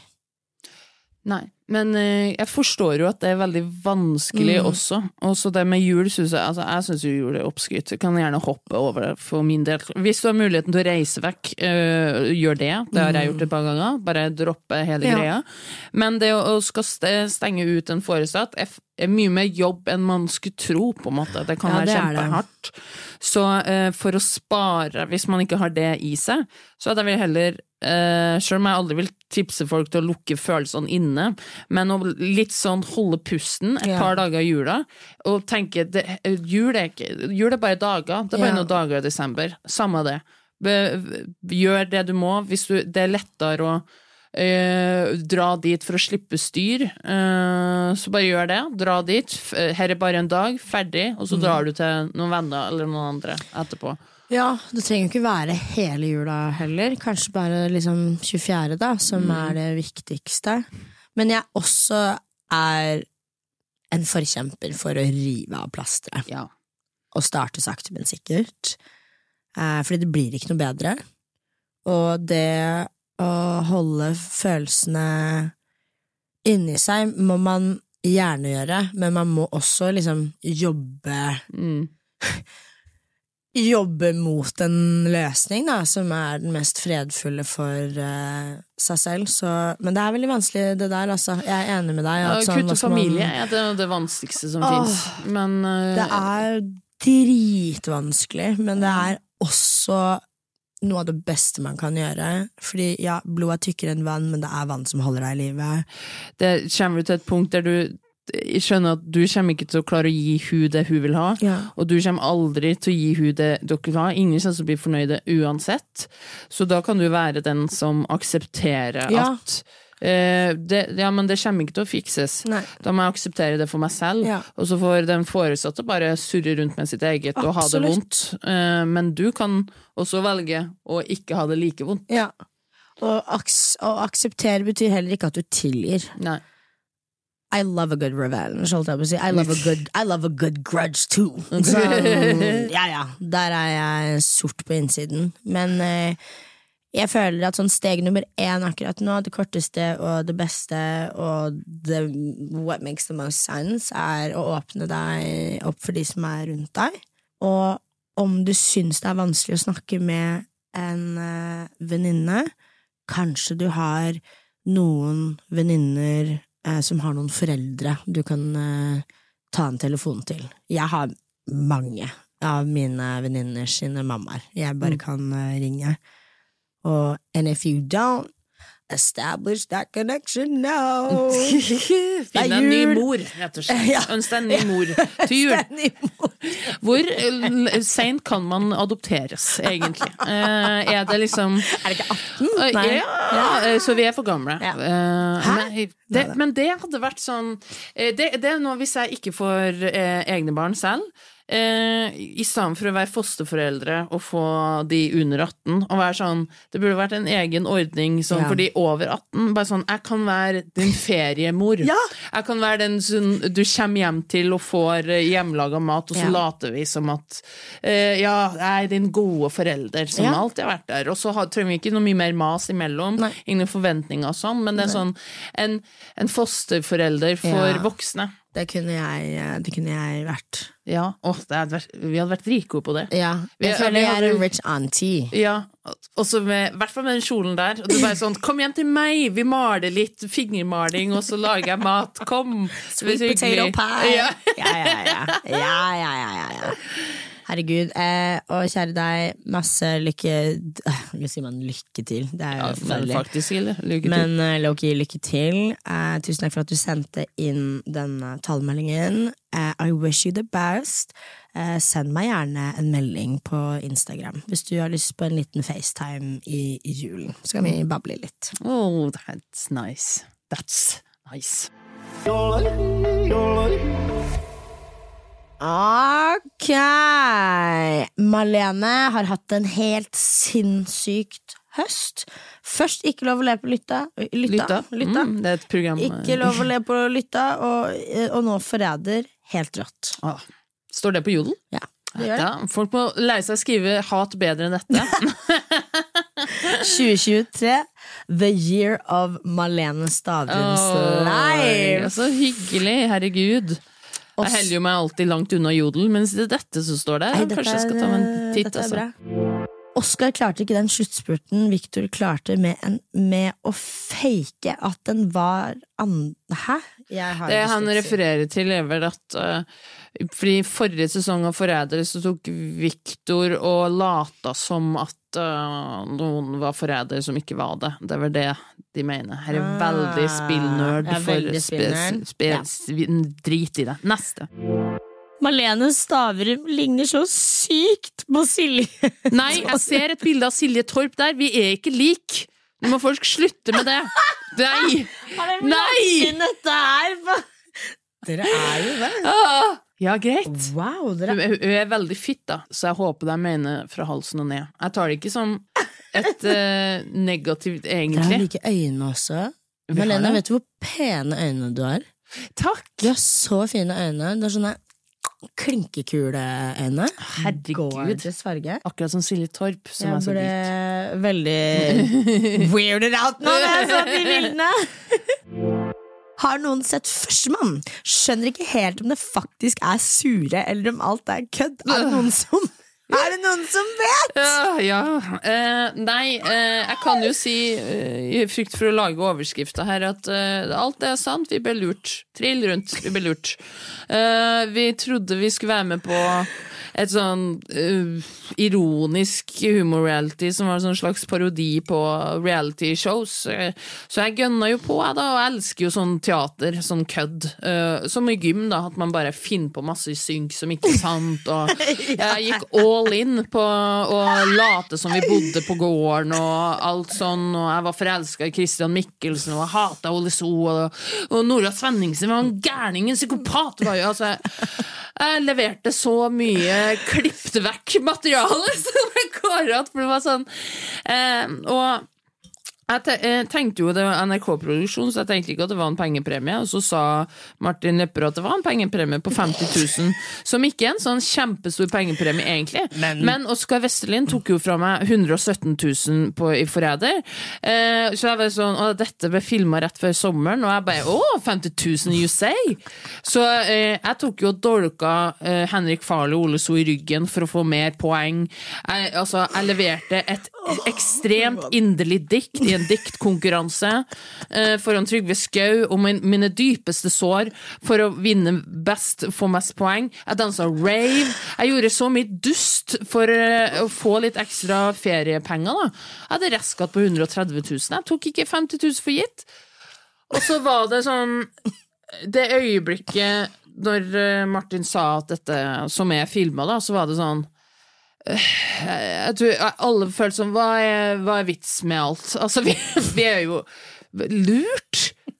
Nei, men eh, jeg forstår jo at det er veldig vanskelig mm. også. Også det med jul, synes jeg, altså jeg synes jo jul er oppskrytt. Du kan gjerne hoppe over det for min del. Hvis du har muligheten til å reise vekk, øh, gjør det. Det har jeg gjort et par ganger. Bare droppe hele ja. greia. Men det å, å skal stenge ut en foresatt er, er mye mer jobb enn man skulle tro, på en måte. Det kan ja, være kjempehardt. Så øh, for å spare, hvis man ikke har det i seg, så er det vel heller Uh, selv om jeg aldri vil tipse folk til å lukke følelsene inne, men å litt sånn holde pusten et yeah. par dager i jula, og tenke, det, jul, er ikke, jul er bare dager, det er bare yeah. noen dager i desember, samme det. Be, gjør det du må, hvis du, det er lettere å uh, dra dit for å slippe styr, uh, så bare gjør det, dra dit, her er bare en dag, ferdig, og så mm. drar du til noen venner eller noen andre etterpå. Ja, det trenger ikke være hele jula heller. Kanskje bare liksom tjuefjerde da, som mm. er det viktigste. Men jeg også er en forkjemper for å rive av plasteret. Ja. Og starte sakte, men sikkert. Eh, fordi det blir ikke noe bedre. Og det å holde følelsene inni seg må man gjerne gjøre, men man må også liksom jobbe... Mm. jobbe mot en løsning da, som er den mest fredfulle for uh, seg selv. Så, men det er veldig vanskelig det der, altså. Jeg er enig med deg. At, sånn, kutte familie man, er det, det vanskeligste som åh, finnes. Men, uh, det er dritvanskelig, men det er også noe av det beste man kan gjøre. Fordi ja, blod er tykkere enn vann, men det er vann som holder deg i livet. Det kommer til et punkt der du jeg skjønner at du kommer ikke til å klare å gi hun det hun vil ha, ja. Og du kommer aldri til å gi hun det dere vil ha. Ingen kommer til å bli fornøyde uansett. Så da kan du være den som aksepterer ja. At eh, det, ja, men det kommer ikke til å fikses. Nei. Da må jeg akseptere det for meg selv, ja. Og så får den foresatte bare surre rundt med sitt eget Absolutt. Og ha det vondt. Eh, men du kan også velge å ikke ha det like vondt. Ja. Og aks- å akseptere betyr heller ikke at du tilgir. Nei. I love a good revenge, holdt jeg på å si. I love a good, I love a good grudge too. Så, ja, ja, der er jeg sort på innsiden. Men eh, jeg føler at sånn steg nummer én akkurat nå, det korteste og det beste, og det, what makes the most sense, er å åpne deg opp for de som er rundt deg. Og om du syns det er vanskelig å snakke med en eh, venninne, kanskje du har noen venninner som har noen foreldre du kan uh, ta en telefon til. Jeg har mange av mine venninner sine mammaer. Jeg bare kan uh, ringe. Og, and if you don't, establish that connection now. Finn en ny mor, rett og slett. Ja. Ønsk en ny mor til jul. Hvor sent kan man adopteres, egentlig? Uh, er det liksom... Er det ikke atten? Uh, Nei. Ja, ja, så vi er for gamle. Ja. Uh, men, det, men det hadde vært sånn... Det, det er noe hvis jeg ikke får uh, egne barn selv, Eh, i stedet for å være fosterforeldre og få de under atten og være sånn, det burde vært en egen ordning sånn, ja. For de over atten bare sånn, jeg kan være din feriemor ja. Jeg kan være den som du kommer hjem til og får hjemmelaget mat og så ja. Later vi som at eh, ja, jeg er din gode forelder som ja. Alltid har vært der og så har, trenger vi ikke noe mye mer mas imellom Nei. Ingen forventninger og sånn, men det er sånn en, en fosterforelder for ja. Voksne Det kunne jeg, det kunne jeg vært. Ja, åh, det hadde vært, vi hadde vært rike på det. Ja, jeg vi, føler jeg er en rich auntie. Ja, også med, i hvert fall med den kjolen der. Og du bare sånn, kom hjem til meg, vi maler litt fingermaling, og så lager jeg mat, kom. Sweet potato pie. Ja, ja, ja. Ja, ja, ja, ja, ja. Herregud, eh, og kjære deg, masse lykke Hva sier man lykke til? Det er jo ja, men faktisk lykke til. Men uh, Loki, lykke til. Eh, tusen takk for at du sendte inn denne talemeldingen. Eh, I wish you the best. Eh, send meg gjerne en melding på Instagram hvis du har lyst på en liten FaceTime i, i julen. Så kan vi bable litt. Oh, that's nice. That's nice. Ok, Malene har hatt en helt sinnssykt høst. Først ikke lov å le på lytta, lytta, lytta. Mm, det er et program. Ikke lov å le på lytta, og, og nå forræder helt rått. Ah, står det på Jodel? Ja, det gjør det. Ja, folk må lære seg å skrive hat bedre enn dette. tjue tjuetre, the year of Malene Stavruns oh, life. Så hyggelig, herregud. Jeg heller jo meg alltid langt unna Jodel, mens det er dette som står der. Nei, kanskje jeg skal ta meg en titt. Altså. Oscar klarte ikke den sluttspurten Victor klarte med, en, med å fake at den var an... Hæ? Det han refererer til er vel at uh, fordi i forrige sesong av Forrædere så tok Victor og lata som at uh, noen var forrædere som ikke var det. Det var det de mener. Her er ah, veldig spillnerd for spes, spes, ja. Drit i det. Neste. Malene Stavrum ligner så sykt på Silje. Nei, jeg ser et bilde av Silje Torp der. Vi er ikke lik. Nå må folk slutte med det. Nei! Nei! Dette her Dere er jo det. Ah, ja, greit. Wow, dere... Hun, hun er veldig fitt da, så jeg håper de mener fra halsen og ned. Jeg tar det ikke som et uh, negativt, egentlig. Dere har like øyne også. Malene, vet du hvor pene øyne du har? Takk! Du har så fine øyne. Du har sånne klinkekuleøyne. Herregud. Farge. Akkurat som Silje Torp, som jeg er så ble hvit. Veldig weirded out nå når jeg så de bildene. Har noen sett Førstemann? Skjønner ikke helt om det faktisk er sure, eller om alt er kødd. Er det noen som... Er det noen som vet? Ja, ja. Eh, nei, eh, jeg kan jo si eh, i frykt for å lage overskrifter her at eh, alt er sant, vi ble lurt. Trill rundt, vi ble lurt. Eh, vi trodde vi skulle være med på et sånn uh, ironisk humor-reality som var en sånn slags parodi på reality-shows. Så jeg gønner jo på, jeg da, og jeg elsker jo sånn teater, sånn kødd. Uh, som i gym da, at man bare finner på masse synk som ikke er sant, og jeg gikk all in på å late som vi bodde på gården, og alt sånn, og jeg var forelsket i Christian Mikkelsen, og jeg hatet Ole So, og, og Nora Svenningsen var en gærning, en psykopat var jo, altså, jeg leverte så mye klippte vekk materiale som jeg kåret, for det var sånn eh, og jeg, te jeg tenkte jo det var N R K-produksjon, så jeg tenkte ikke at det var en pengepremie, og så sa Martin Lepper at det var en pengepremie på femti tusen, som ikke er en sånn kjempestor pengepremie egentlig, men, men Oskar Westerlin tok jo fra meg hundre og sytten tusen på, i Forræder, eh, så jeg var sånn, og dette ble filmet rett før sommeren, og jeg bare, åh, femti tusen you say? Så eh, jeg tok jo og dolka eh, Henrik Farley og Ole So i ryggen for å få mer poeng. Jeg, altså, jeg leverte et ekstremt inderlig dikt i en diktkonkurranse uh, foran Trygve Skau om min, mine dypeste sår for å vinne best, få mest poeng. Jeg danset rave. Jeg gjorde så mye dust for uh, å få litt ekstra feriepenger da. Jeg hadde reskat på hundre og tretti tusen. Jeg tok ikke femti tusen for gitt. Og så var det sånn det øyeblikket når Martin sa at dette som jeg filmet da, så var det sånn jeg tror alle følte som hva er, hva er vits med alt? Altså vi, vi er jo lurt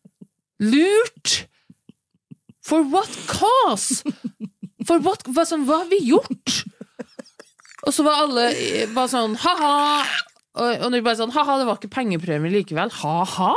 lurt for what cause? For what, hva, sånn, hva har vi gjort? Og så var alle bare sånn haha og, og når vi bare sånn haha det var ikke pengepremie likevel haha?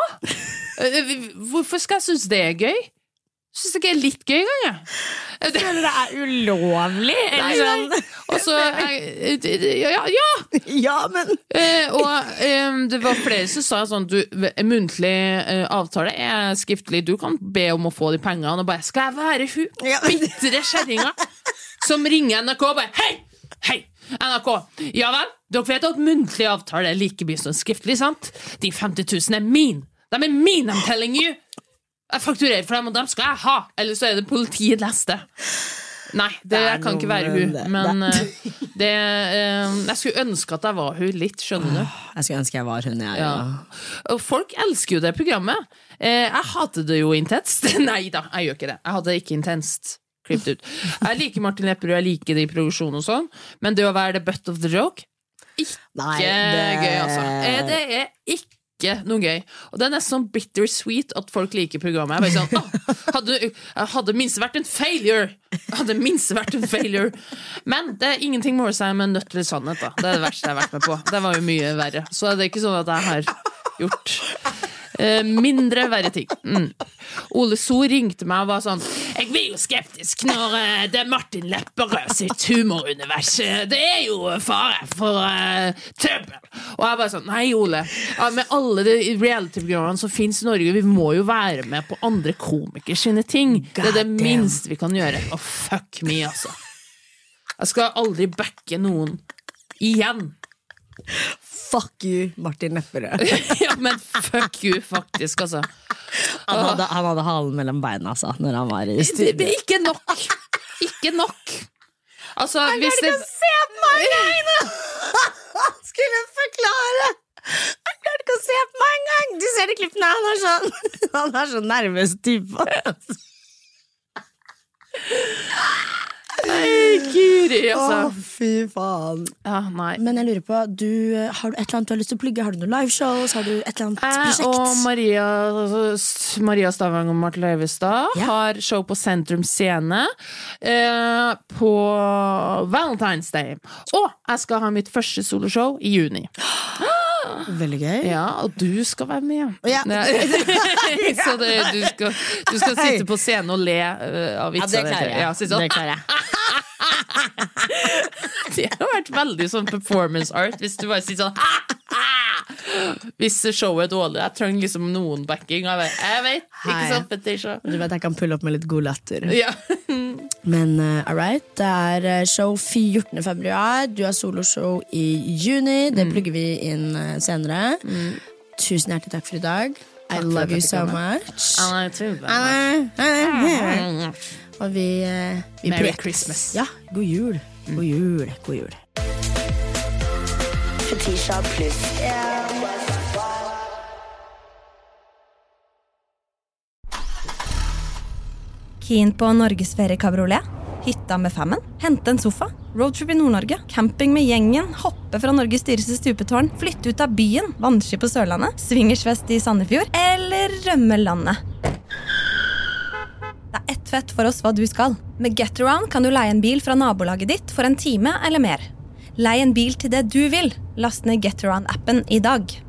Hvorfor skal jeg synes det er gøy? Jeg synes ikke det er litt gøy gang jeg. Det, det er ulovlig Nei, nei. Og så ja, ja Ja, men eh, Og eh, det var flere som sa sånn du, en muntlig eh, avtale er skriftlig, du kan be om å få de pengene og bare, skal jeg være hun ja. Bittre kjerringa som ringer N R K og bare, hei, hei N R K, ja vel, dere vet at muntlig avtale er like mye som skriftlig, sant? De femti tusen er min de er min, I'm telling you jeg fakturerer for dem, og dem skal jeg ha eller så er det politiet leste nei, det, det kan ikke være hun det. Men det. det, jeg skulle ønske at jeg var hun litt, skjønner du jeg skulle ønske jeg var hun, jeg, ja. Ja. Og folk elsker jo det programmet jeg hater det jo intenst nei da, jeg gjør ikke det jeg hater det ikke intenst klippet ut jeg liker Martin Lepperød, jeg liker det i produksjon og sånn men det å være the butt of the joke ikke nei, det... gøy altså det er ikke ikke noe gøy. Og det er nesten sånn bittersweet at folk liker programmet. Jeg bare sånn, ah, hadde, hadde minst vært en failure. Hadde minst vært en failure. Men det er ingenting måler seg med nødt til sannhet da. Det er det verste jeg har vært med på. Det var jo mye verre. Så det er ikke sånn at jeg har gjort uh, mindre verre ting. Mm. Ole So ringte meg og var sånn, jeg blir jo skeptisk når uh, det er Martin Lepperød sitt humorunivers. Det er jo fare for uh, trøbbel. Og jeg bare sånn, nei Ole, ja, med alle de reality-programmene som finnes i Norge, vi må jo være med på andre komikers sine ting. God det er det damn. Minste vi kan gjøre. Å, oh, fuck me, altså. Jeg skal aldri backe noen igjen. Fuck you, Martin Lepperød. Ja, men fuck you, faktisk, altså. Han hadde, han hadde halen mellom beina, altså, når han var i studio. Det er ikke nok. Ikke nok. Altså, han hvis det... Han klarte ikke å se på meg engang! Han skulle forklare! Han klarte ikke å se på meg engang! Du ser det klippene, han er sånn... Han er så nervøs type. Nei, Guri, altså. Åh, fy faen. Ja, nei. Men jeg lurer på, du, har du et eller annet du har lyst til å plugge? Har du noen liveshows? Har du et eller annet prosjekt? Jeg og Maria, Maria Stavang og Marte Leivestad ja. Har show på Sentrum Scene eh, på Valentine's Day. Og jeg skal ha mitt første soloshow i juni. Veldig gøy. Ja, og du skal være med. Ja. Så det, du, skal, du skal sitte på scenen og le uh, av vitser. Ja, det klarer jeg. Ja, sånn. Det klarer jeg. Det har vært veldig sånn performance art hvis du bare sier sånn hvis showet er dårlig. Jeg trenger liksom noen backing. Jeg vet, jeg vet ikke sant, Petisha. Du vet, jeg kan pulle opp med litt god latter. Ja. Men uh, all right, det er show fjortende februar. Du har soloshow i juni. Det mm. plugger vi inn uh, senere. Mm. Tusen hjertelig takk for i dag. I takk love you so much. I love you too much. Og vi, uh, vi Merry prek. Christmas. Ja, god jul. God jul, god jul. Fetisha pluss Keen på Norgesferie kabriolet? Hytta med femmen? Hente en sofa? Roadtrip i Nord-Norge? Camping med gjengen? Hoppe fra Norges dyreste stupetårn? Flytte ut av byen? Vannski på Sørlandet? Swingersfest i Sandefjord? Eller rømme landet? Det er ett fett for oss hva du skal. Med GetAround kan du leie en bil fra nabolaget ditt for en time eller mer. Lei en bil til det du vil. Last ned GetAround-appen i dag.